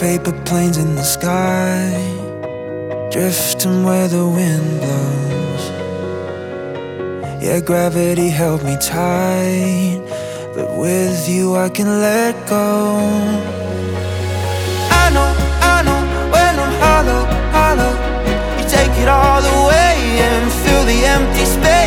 paper planes in the sky, drifting where the wind blows. Yeah, gravity held me tight, but with you I can let go. I know, when I'm hollow, you take it all away and fill the empty space.